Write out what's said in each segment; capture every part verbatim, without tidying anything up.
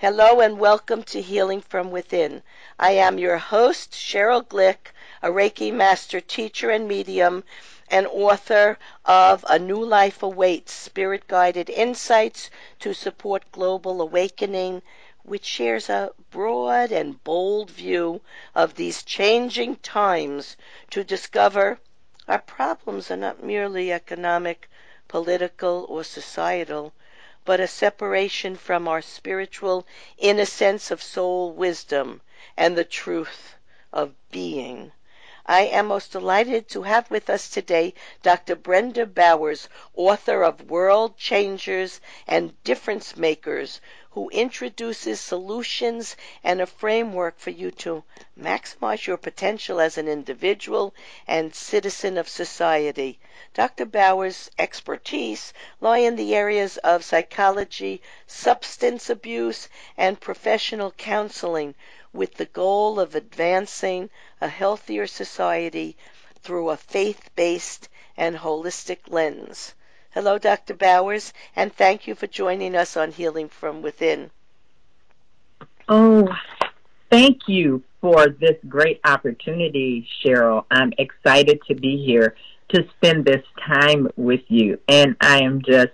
Hello and welcome to Healing from Within. I am your host, Cheryl Glick, a Reiki master teacher and medium and author of A New Life Awaits, Spirit-Guided Insights to Support Global Awakening, which shares a broad and bold view of these changing times to discover our problems are not merely economic, political, or societal, but a separation from our spiritual innocence of soul wisdom and the truth of being. I am most delighted to have with us today Doctor Brenda Bowers, author of World Changers and Difference Makers, who introduces solutions and a framework for you to maximize your potential as an individual and citizen of society. Doctor Bowers' expertise lie in the areas of psychology, substance abuse, and professional counseling, with the goal of advancing a healthier society through a faith-based and holistic lens. Hello, Doctor Bowers, and thank you for joining us on Healing from Within. Oh, thank you for this great opportunity, Cheryl. I'm excited to be here to spend this time with you, and I am just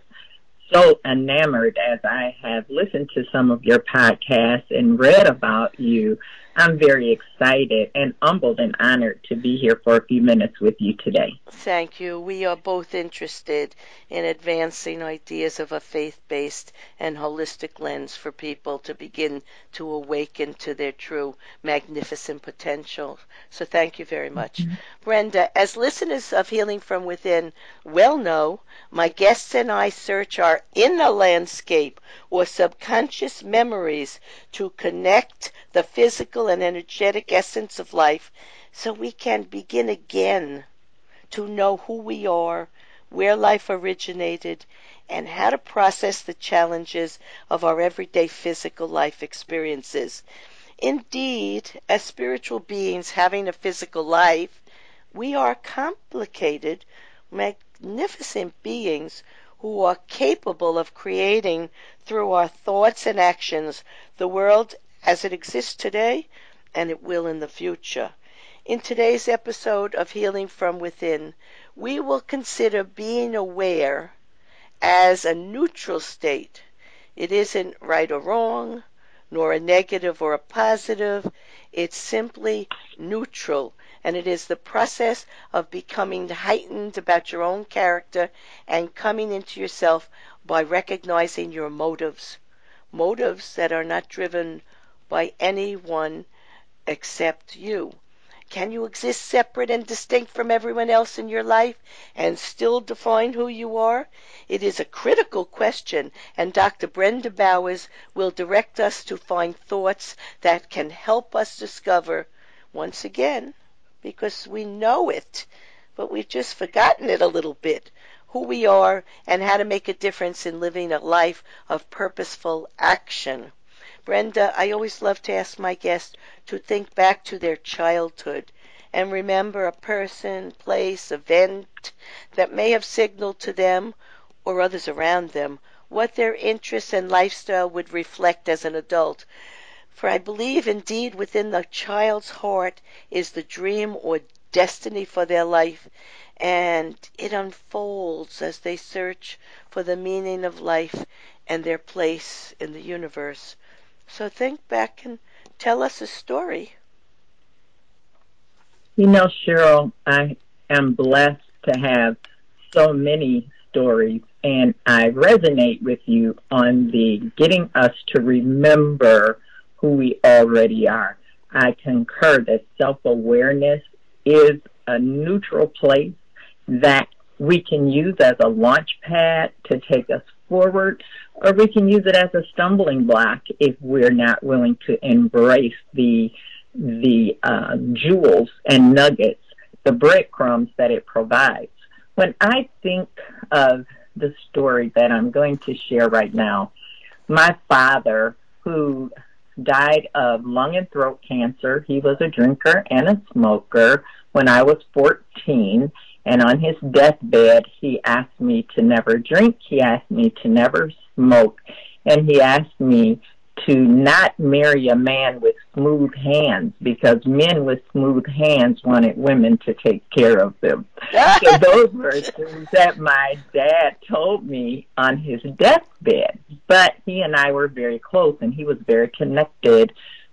so enamored as I have listened to some of your podcasts and read about you. I'm very excited and humbled and honored to be here for a few minutes with you today. Thank you. We are both interested in advancing ideas of a faith-based and holistic lens for people to begin to awaken to their true magnificent potential. So thank you very much. Mm-hmm. Brenda, as listeners of Healing from Within well know, my guests and I search our inner landscape or subconscious memories to connect the physical and energetic essence of life so we can begin again to know who we are, where life originated, and how to process the challenges of our everyday physical life experiences. Indeed, as spiritual beings having a physical life, we are complicated, magnificent beings who are capable of creating through our thoughts and actions the world as it exists today, and it will in the future. In today's episode of Healing from Within, we will consider being aware as a neutral state. It isn't right or wrong, nor a negative or a positive. It's simply neutral, and it is the process of becoming heightened about your own character and coming into yourself by recognizing your motives, motives that are not driven by anyone except you. Can you exist separate and distinct from everyone else in your life and still define who you are? It is a critical question, and Doctor Brenda Bowers will direct us to find thoughts that can help us discover, once again, because we know it, but we've just forgotten it a little bit, who we are and how to make a difference in living a life of purposeful action. Brenda, I always love to ask my guests to think back to their childhood and remember a person, place, event that may have signaled to them or others around them what their interests and lifestyle would reflect as an adult. For I believe indeed within the child's heart is the dream or destiny for their life, and it unfolds as they search for the meaning of life and their place in the universe. So think back and tell us a story. You know, Cheryl, I am blessed to have so many stories, and I resonate with you on the getting us to remember who we already are. I concur that self-awareness is a neutral place that we can use as a launch pad to take us forward, or we can use it as a stumbling block if we're not willing to embrace the the uh, jewels and nuggets, the breadcrumbs that it provides. When I think of the story that I'm going to share right now, my father, who died of lung and throat cancer, he was a drinker and a smoker when I was fourteen. And on his deathbed, he asked me to never drink, he asked me to never smoke, and he asked me to not marry a man with smooth hands, because men with smooth hands wanted women to take care of them. So those were things that my dad told me on his deathbed. But he and I were very close, and he was very connected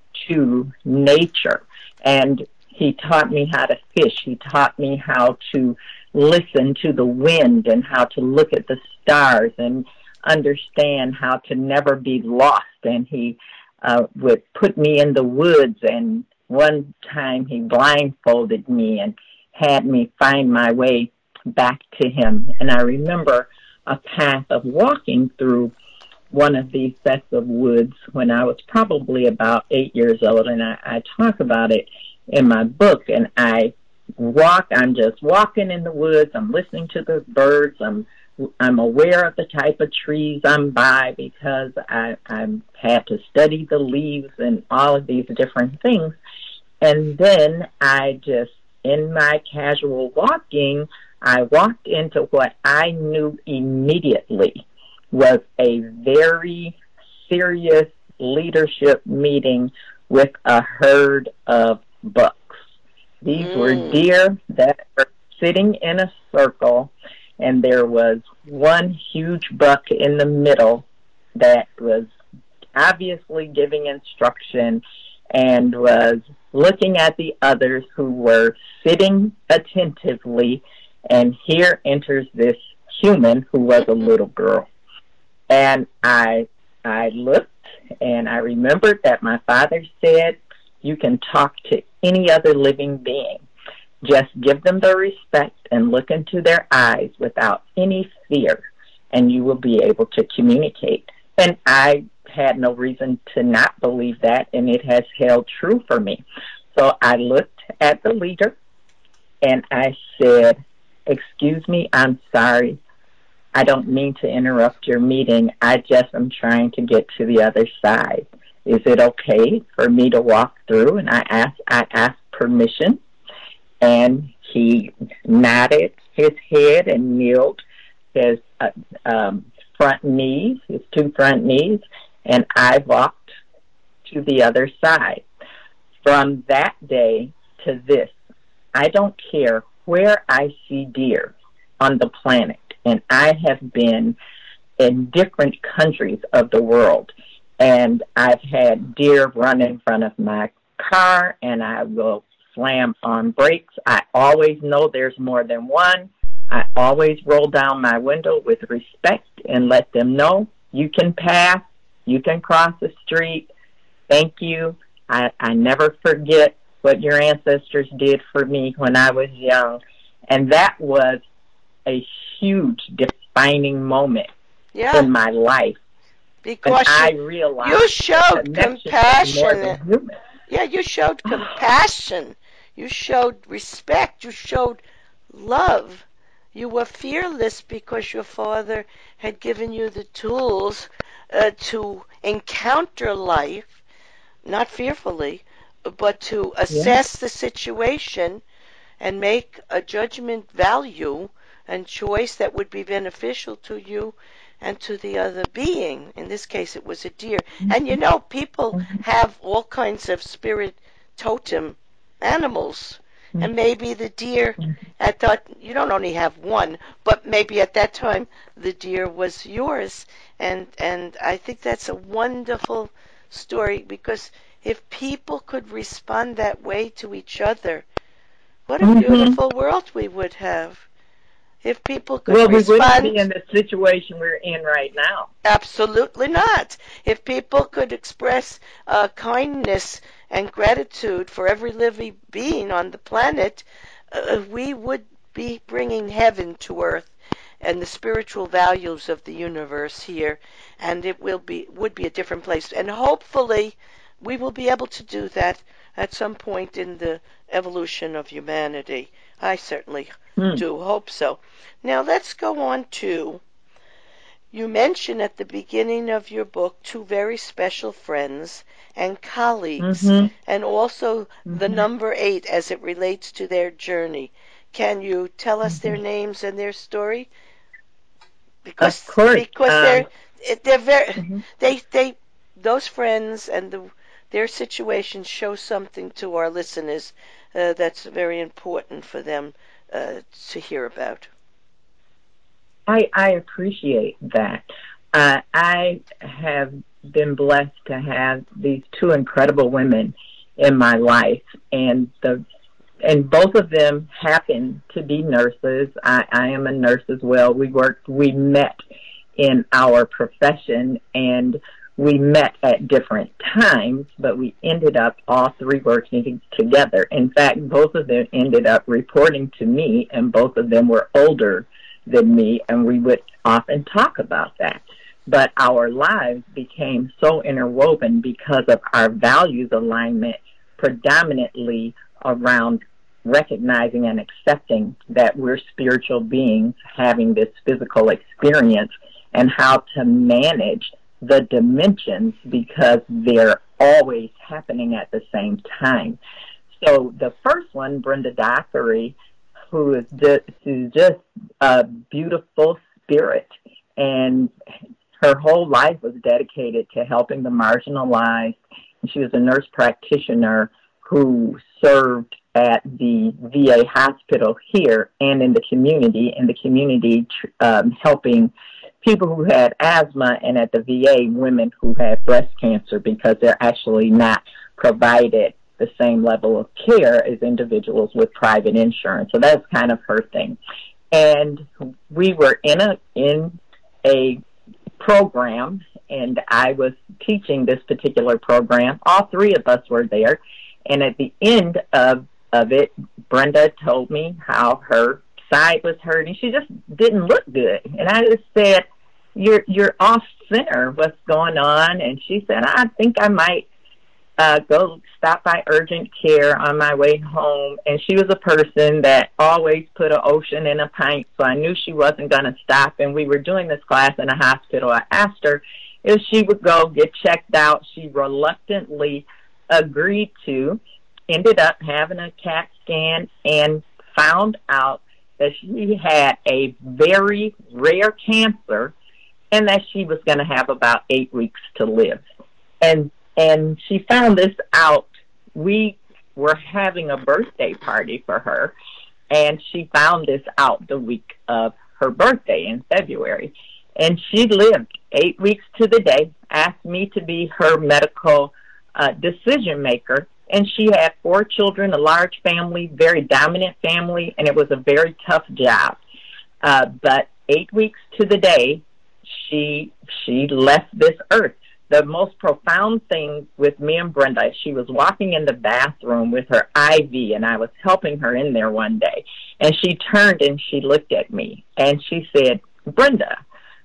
to nature. And he taught me how to fish. He taught me how to listen to the wind and how to look at the stars and understand how to never be lost. And he uh, would put me in the woods, and one time he blindfolded me and had me find my way back to him. And I remember a path of walking through one of these sets of woods when I was probably about eight years old, and I, I talk about it in my book. And I walk, I'm just walking in the woods, I'm listening to the birds, I'm I'm aware of the type of trees I'm by, because I, I had to study the leaves and all of these different things. And then I just, in my casual walking, I walked into what I knew immediately was a very serious leadership meeting with a herd of bucks. These mm. were deer that were sitting in a circle, and there was one huge buck in the middle that was obviously giving instruction and was looking at the others who were sitting attentively. And here enters this human who was a little girl. And I I looked, and I remembered that my father said, you can talk to any other living being. Just give them the respect and look into their eyes without any fear, and you will be able to communicate. And I had no reason to not believe that, and it has held true for me. So I looked at the leader, and I said, excuse me, I'm sorry. I don't mean to interrupt your meeting. I just am trying to get to the other side. Is it okay for me to walk through? And I asked, I asked permission. And he nodded his head and kneeled his uh, um, front knees, his two front knees, and I walked to the other side. From that day to this, I don't care where I see deer on the planet, and I have been in different countries of the world, and I've had deer run in front of my car, and I will slam on brakes. I always know there's more than one. I always roll down my window with respect and let them know, you can pass, you can cross the street, thank you. I, I never forget what your ancestors did for me when I was young. And that was a huge defining moment yeah. in my life. Because I you, realized you showed compassion. More yeah, you showed compassion. You showed respect. You showed love. You were fearless because your father had given you the tools uh, to encounter life, not fearfully, but to assess yeah. the situation and make a judgment value and choice that would be beneficial to you and to the other being. In this case, it was a deer. Mm-hmm. And you know, people mm-hmm. have all kinds of spirit totem animals. Mm-hmm. And maybe the deer, mm-hmm. I thought, you don't only have one, but maybe at that time the deer was yours. And, and I think that's a wonderful story, because if people could respond that way to each other, what a mm-hmm. beautiful world we would have. If people could well, respond... Well, we wouldn't be in the situation we're in right now. Absolutely not. If people could express uh, kindness and gratitude for every living being on the planet, uh, we would be bringing heaven to earth and the spiritual values of the universe here, and it will be would be a different place. And hopefully we will be able to do that at some point in the evolution of humanity. I certainly hmm. do hope so. Now let's go on to, you mention at the beginning of your book two very special friends and colleagues, mm-hmm. and also mm-hmm. the number eight as it relates to their journey. Can you tell us mm-hmm. their names and their story? Because of course, because um, they're they're very mm-hmm. they they those friends and the, their situations show something to our listeners uh, that's very important for them uh, to hear about. I, I appreciate that. Uh, I have been blessed to have these two incredible women in my life, and the and both of them happen to be nurses. I, I am a nurse as well. We worked, we met in our profession, and we met at different times, but we ended up all three working together. In fact, both of them ended up reporting to me, and both of them were older than me, and we would often talk about that. But our lives became so interwoven because of our values alignment, predominantly around recognizing and accepting that we're spiritual beings having this physical experience, and how to manage the dimensions because they're always happening at the same time. So the first one, Brenda Dockery, who is just, who's just a beautiful spirit, and her whole life was dedicated to helping the marginalized. She was a nurse practitioner who served at the V A hospital here and in the community, in the community um, helping people who had asthma, and at the V A, women who had breast cancer, because they're actually not provided the same level of care as individuals with private insurance. So that's kind of her thing. And we were in a in a program, and I was teaching this particular program. All three of us were there. And at the end of, of it, Brenda told me how her side was hurting. She just didn't look good. And I just said, you're you're off center. What's going on? And she said, I think I might uh, go stop by urgent care on my way home. And she was a person that always put an ocean in a pint, so I knew she wasn't going to stop. And we were doing this class in a hospital. I asked her if she would go get checked out. She reluctantly agreed to, ended up having a CAT scan, and found out that she had a very rare cancer, and that she was going to have about eight weeks to live. And and she found this out. We were having a birthday party for her, and she found this out the week of her birthday in February. And she lived eight weeks to the day, asked me to be her medical uh, decision maker. And she had four children, a large family, very dominant family, and it was a very tough job. Uh, but eight weeks to the day, she she left this earth. The most profound thing with me and Brenda, she was walking in the bathroom with her I V, and I was helping her in there one day. And she turned and she looked at me, and she said, Brenda,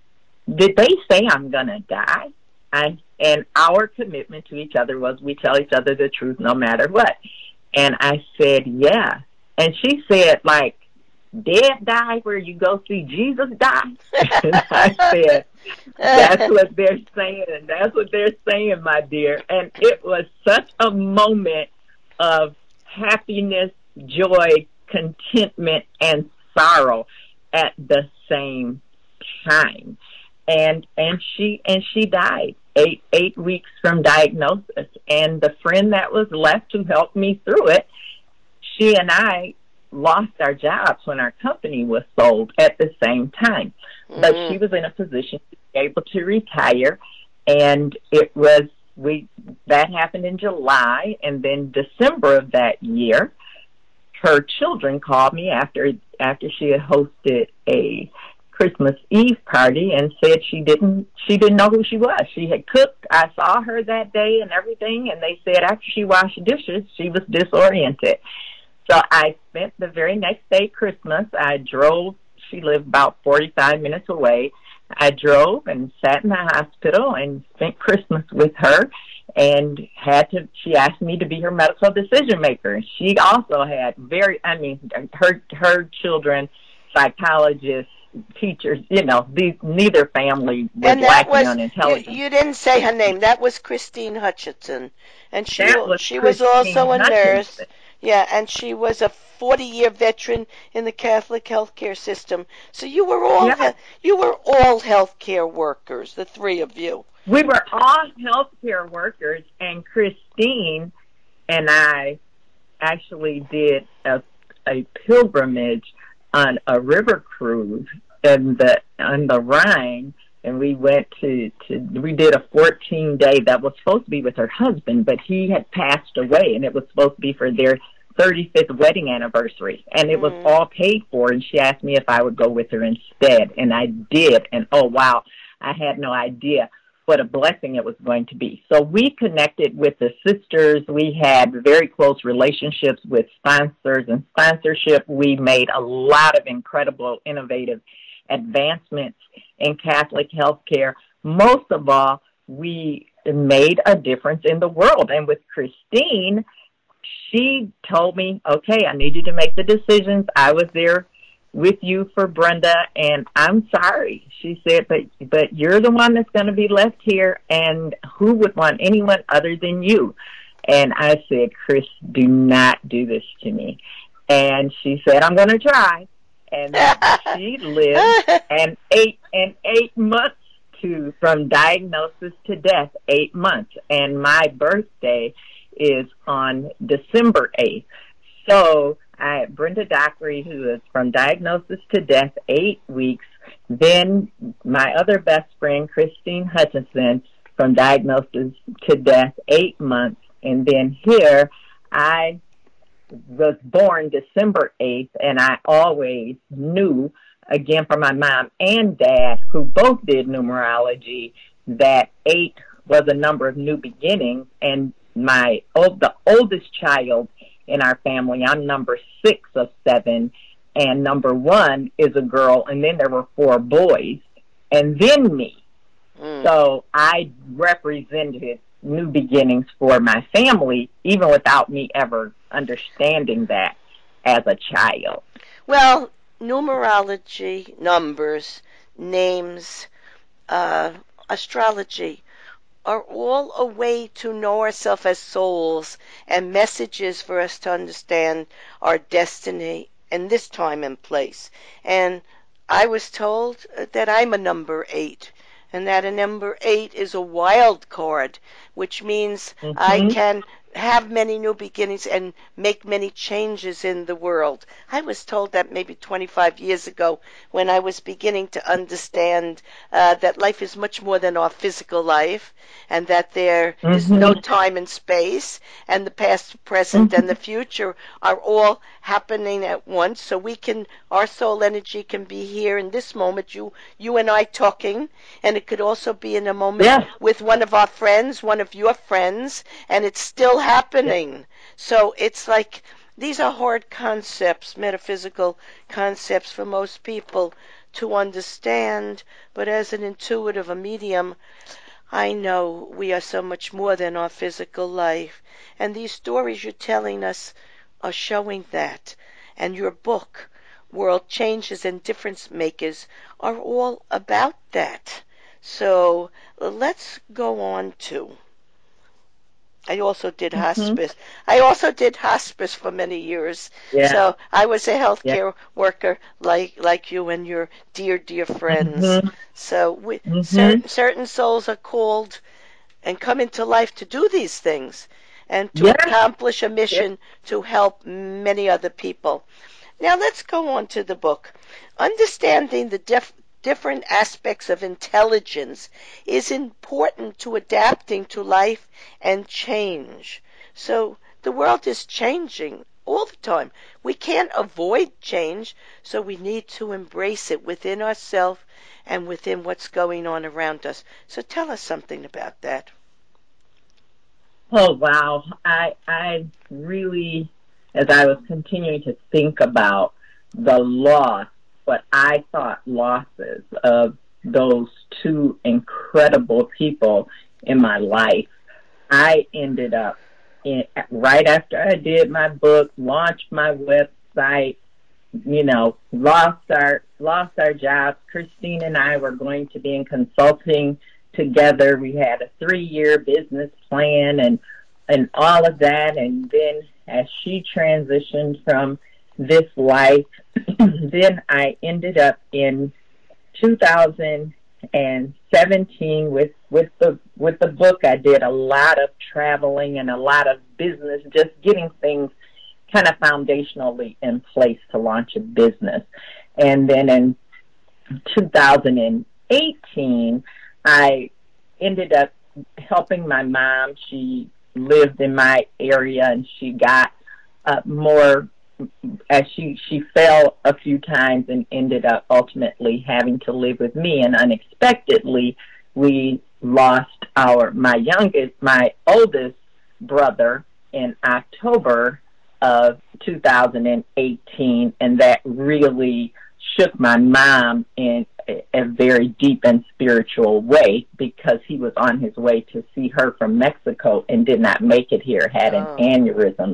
did they say I'm going to die? I, and our commitment to each other was we tell each other the truth no matter what. And I said, yeah. And she said, like, dead die where you go see Jesus die? And I said, that's what they're saying, and that's what they're saying, my dear. And it was such a moment of happiness, joy, contentment, and sorrow at the same time. And and she and she died eight eight weeks from diagnosis. And the friend that was left who helped me through it, she and I lost our jobs when our company was sold at the same time. Mm-hmm. But she was in a position to be able to retire, and it was we that happened in July, and then December of that year, her children called me after after she had hosted a Christmas Eve party and said she didn't she didn't know who she was. She had cooked. I saw her that day and everything, and they said after she washed dishes, she was disoriented. So I spent the very next day, Christmas, I drove. She lived about forty-five minutes away. I drove and sat in the hospital and spent Christmas with her, and had to. She asked me to be her medical decision maker. She also had very, I mean, her her children, psychologists, teachers, you know, these, neither family was lacking on intelligence. You, you didn't say her name. That was Christine Hutchinson, and she that was she Christine was also a Hutchinson. nurse. Yeah, and she was a forty-year veteran in the Catholic healthcare system. So you were all Yeah. he- you were all healthcare workers, the three of you. We were all healthcare workers, and Christine and I actually did a, a pilgrimage on a river cruise in the on the Rhine, and we went to, to we did a fourteen day that was supposed to be with her husband, but he had passed away, and it was supposed to be for their thirty-fifth wedding anniversary, and it was Mm. all paid for, and she asked me if I would go with her instead, and I did, and oh wow, I had no idea what a blessing it was going to be. So we connected with the sisters. We had very close relationships with sponsors and sponsorship. We made a lot of incredible, innovative advancements in Catholic healthcare. Most of all, we made a difference in the world. And with Christine, she told me, okay, I need you to make the decisions. I was there with you for Brenda, and I'm sorry. She said, but but you're the one that's going to be left here, and who would want anyone other than you? And I said, Chris, do not do this to me. And she said, I'm going to try. And she lived and eight and eight months to from diagnosis to death, eight months. And my birthday is on December eighth. So I, Brenda Dockery, who is from diagnosis to death, eight weeks. Then my other best friend, Christine Hutchinson, from diagnosis to death, eight months. And then here, I was born December eighth, and I always knew, again, from my mom and dad, who both did numerology, that eight was a number of new beginnings. And my old, the oldest child in our family, I'm number six of seven, and number one is a girl, and then there were four boys, and then me. Mm. So I represented new beginnings for my family, even without me ever understanding that as a child. Well, numerology, numbers, names, uh, astrology are all a way to know ourselves as souls and messages for us to understand our destiny in this time and place. And I was told that I'm a number eight, and that a number eight is a wild card, which means mm-hmm. I can have many new beginnings and make many changes in the world. I was told that maybe twenty-five years ago when I was beginning to understand uh, that life is much more than our physical life, and that there mm-hmm. is no time and space, and the past, present, mm-hmm. and the future are all happening at once. So we can, our soul energy can be here in this moment, you you and I talking, and it could also be in a moment yeah. with one of our friends, one of your friends, and it's still happening. Yeah. So it's like these are hard concepts, metaphysical concepts for most people to understand, but as an intuitive, a medium, I know we are so much more than our physical life. And these stories you're telling us are showing that. And your book, World Changes and Difference Makers, are all about that. So let's go on to... I also did mm-hmm. hospice. I also did hospice for many years. Yeah. So I was a healthcare yeah. worker like like you and your dear, dear friends. Mm-hmm. So we, mm-hmm. certain, certain souls are called and come into life to do these things and to yeah. accomplish a mission yeah. to help many other people. Now let's go on to the book. Understanding the def- different aspects of intelligence is important to adapting to life and change. So the world is changing all the time. We can't avoid change, so we need to embrace it within ourselves and within what's going on around us. So tell us something about that. Oh, wow. I, I really, as I was continuing to think about the loss, what I thought losses of those two incredible people in my life, I ended up, in, right after I did my book, launched my website, you know, lost our, lost our jobs. Christine and I were going to be in consulting together. We had a three-year business plan, and and all of that. And then as she transitioned from this life, then I ended up in two thousand seventeen with with the with the book. I did a lot of traveling and a lot of business, just getting things kind of foundationally in place to launch a business. And then in two thousand eighteen, I ended up helping my mom. She lived in my area, and she got uh, more, as she, she fell a few times and ended up ultimately having to live with me. And unexpectedly, we lost our, my youngest, my oldest brother in October of two thousand eighteen, and that really shook my mom in a, a very deep and spiritual way, because he was on his way to see her from Mexico and did not make it here, had an Oh. aneurysm.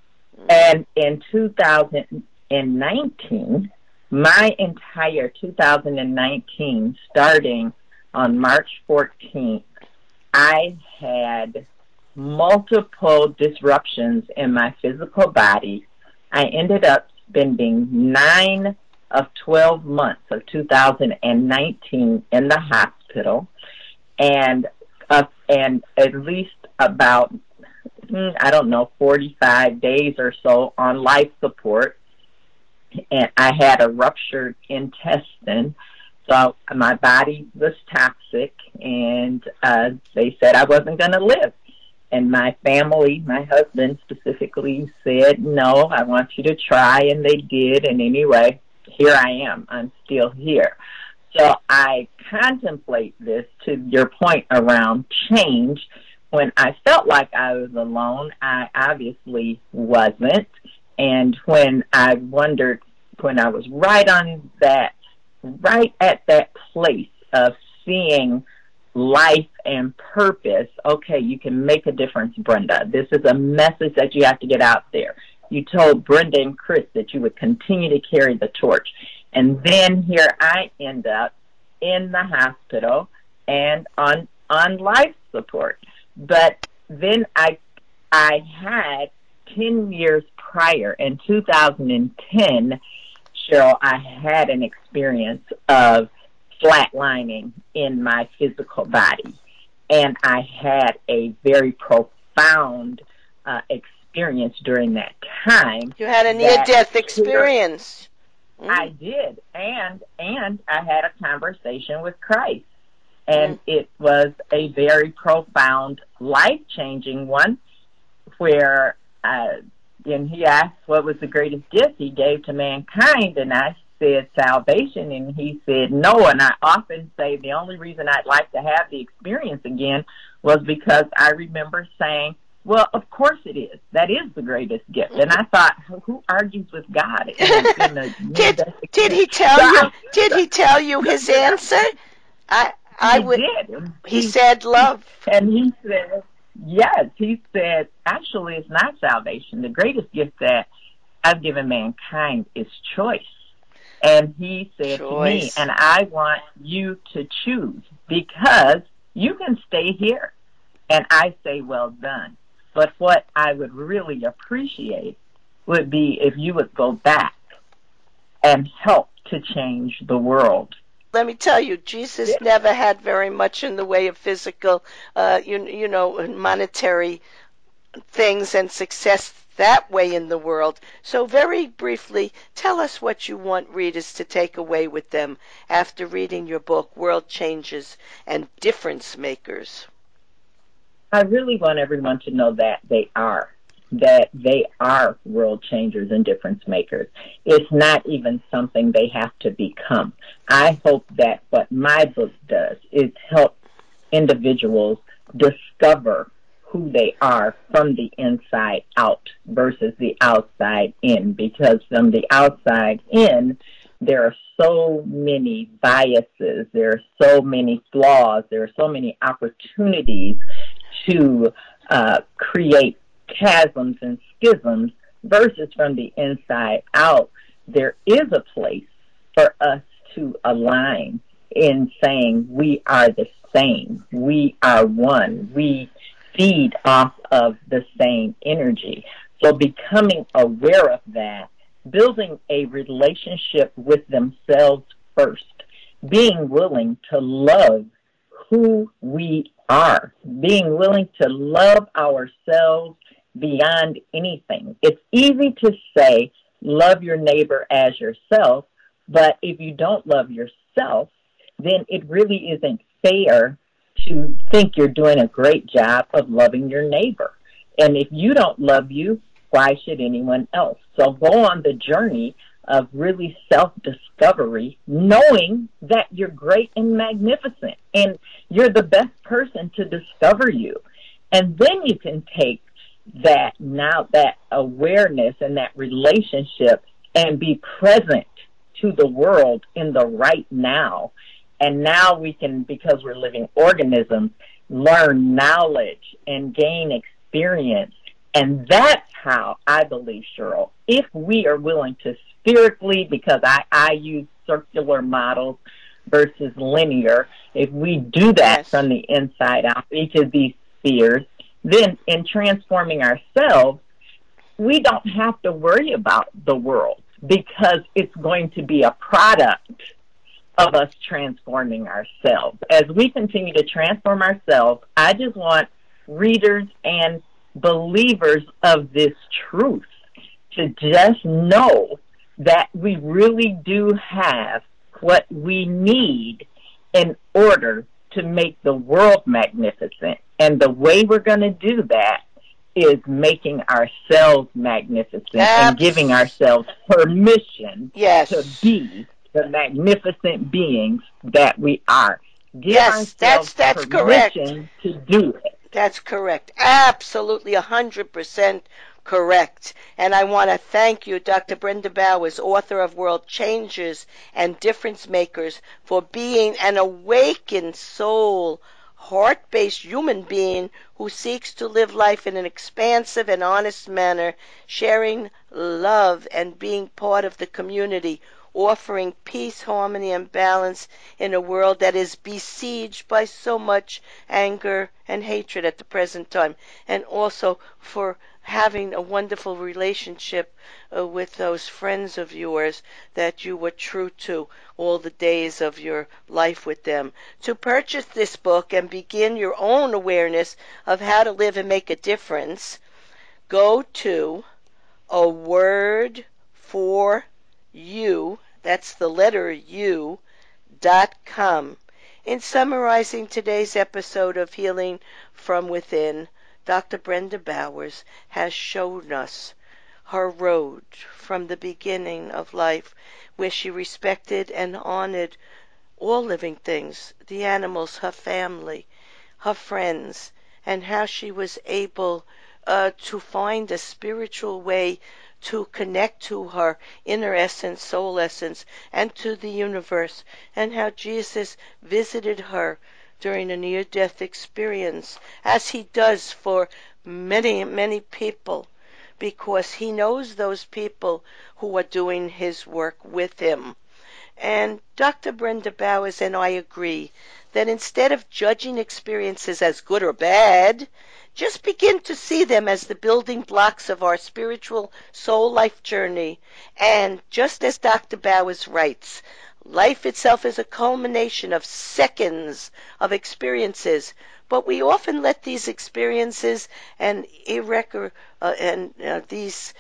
And in two thousand nineteen, my entire two thousand nineteen, starting on March fourteenth, I had multiple disruptions in my physical body. I ended up spending nine of twelve months of two thousand nineteen in the hospital, and uh, and at least about, I don't know, forty-five days or so on life support. And I had a ruptured intestine, so my body was toxic, and uh, they said I wasn't going to live. And my family, my husband specifically, said, no, I want you to try, and they did. And anyway, here I am. I'm still here. So I contemplate this, to your point around change. When I felt like I was alone, I obviously wasn't. And when I wondered, when I was right on that, right at that place of seeing life and purpose, okay, you can make a difference, Brenda. This is a message that you have to get out there. You told Brenda and Chris that you would continue to carry the torch. And then here I end up in the hospital and on on life support. But then I I had ten years prior, in two thousand ten, Cheryl, I had an experience of flatlining in my physical body. And I had a very profound uh, experience during that time. You had a near-death experience. Mm. I did. And and I had a conversation with Christ. And mm. it was a very profound, life-changing one, where uh, and he asked what was the greatest gift he gave to mankind, and I said salvation, and he said no. And I often say the only reason I'd like to have the experience again was because I remember saying, well, of course it is. That is the greatest gift. And I thought, who argues with God? In a, in a, did did he tell you? Did he tell you his answer? I I he would. Did. He, he said love, and he said yes. He said actually it's not salvation. The greatest gift that I've given mankind is choice. And he said choice. to me, and I want you to choose, because you can stay here. And I say, well done. But what I would really appreciate would be if you would go back and help to change the world. Let me tell you, Jesus yeah. never had very much in the way of physical, uh, you, you know, monetary things and success that way in the world. So very briefly, tell us what you want readers to take away with them after reading your book, World Changers and Difference Makers. I really want everyone to know that they are, that they are world changers and difference makers. It's not even something they have to become. I hope that what my book does is help individuals discover who they are from the inside out versus the outside in, because from the outside in, there are so many biases, there are so many flaws, there are so many opportunities to uh, create chasms and schisms, versus from the inside out, there is a place for us to align in saying we are the same, we are one, we feed off of the same energy. So becoming aware of that, building a relationship with themselves first, being willing to love who we are, being willing to love ourselves beyond anything. It's easy to say, love your neighbor as yourself, but if you don't love yourself, then it really isn't fair to think you're doing a great job of loving your neighbor. And if you don't love you, why should anyone else? So go on the journey of really self-discovery, knowing that you're great and magnificent and you're the best person to discover you. And then you can take that now, that awareness and that relationship, and be present to the world in the right now. And now we can, because we're living organisms, learn knowledge and gain experience. And that's how I believe, Cheryl, if we are willing to spherically, because I, I use circular models versus linear, if we do that Yes. from the inside out, each of these spheres, then in transforming ourselves, we don't have to worry about the world because it's going to be a product of us transforming ourselves. As we continue to transform ourselves, I just want readers and believers of this truth to just know that we really do have what we need in order to make the world magnificent. And the way we're going to do that is making ourselves magnificent Abs- and giving ourselves permission Yes. to be the magnificent beings that we are. Give Yes, that's- ourselves that's correct. permission to do it. That's correct. Absolutely one hundred percent correct. And I want to thank you, Doctor Brenda Bowers, author of World Changers and Difference Makers, for being an awakened soul, heart-based human being who seeks to live life in an expansive and honest manner, sharing love and being part of the community, offering peace, harmony, and balance in a world that is besieged by so much anger and hatred at the present time, and also for having a wonderful relationship uh, with those friends of yours that you were true to all the days of your life with them. To purchase this book and begin your own awareness of how to live and make a difference, go to a word for you, that's the letter U, dot com. In summarizing today's episode of Healing from Within, Doctor Brenda Bowers has shown us her road from the beginning of life, where she respected and honored all living things, the animals, her family, her friends, and how she was able uh, to find a spiritual way to connect to her inner essence, soul essence, and to the universe, and how Jesus visited her during a near-death experience, as he does for many, many people, because he knows those people who are doing his work with him. And Doctor Brenda Bowers and I agree that instead of judging experiences as good or bad, just begin to see them as the building blocks of our spiritual soul life journey. And just as Doctor Bowers writes, life itself is a culmination of seconds of experiences, but we often let these experiences and, irrecor- uh, and uh, these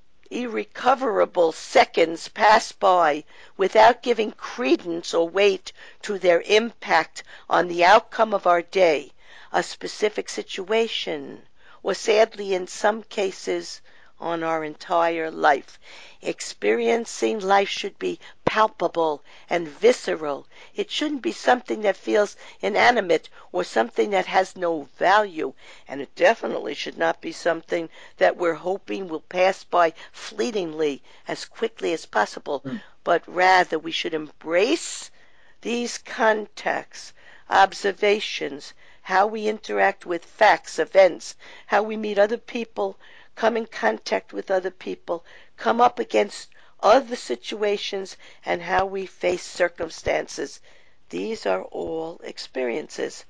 irrecoverable seconds pass by without giving credence or weight to their impact on the outcome of our day, a specific situation, or sadly in some cases, on our entire life. Experiencing life should be palpable and visceral. It shouldn't be something that feels inanimate or something that has no value. And it definitely should not be something that we're hoping will pass by fleetingly as quickly as possible. Mm. But rather we should embrace these contacts, observations, how we interact with facts, events, how we meet other people, come in contact with other people, come up against other situations, and how we face circumstances. These are all experiences.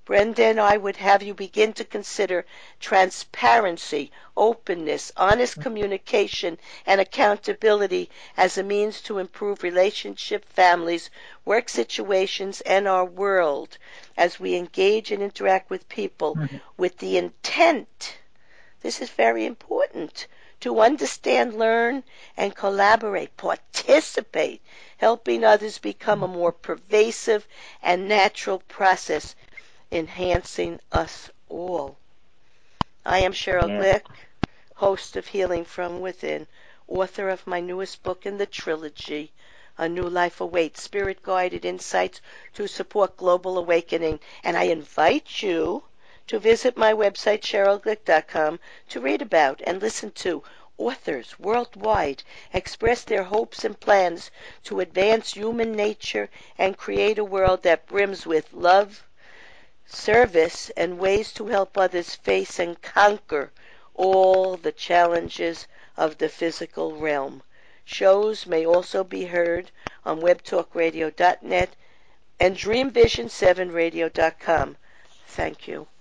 Brenda and I would have you begin to consider transparency, openness, honest communication, and accountability as a means to improve relationship, families, work situations, and our world as we engage and interact with people with the intent, this is very important, to understand, learn, and collaborate, participate, helping others become a more pervasive and natural process, enhancing us all. I am Cheryl Yeah. Glick, host of Healing from Within, author of my newest book in the trilogy, A New Life Awaits, Spirit-Guided Insights to Support Global Awakening. And I invite you to visit my website, cheryl glick dot com, to read about and listen to authors worldwide express their hopes and plans to advance human nature and create a world that brims with love, service, and ways to help others face and conquer all the challenges of the physical realm. Shows may also be heard on web talk radio dot net and dream vision seven radio dot com. Thank you.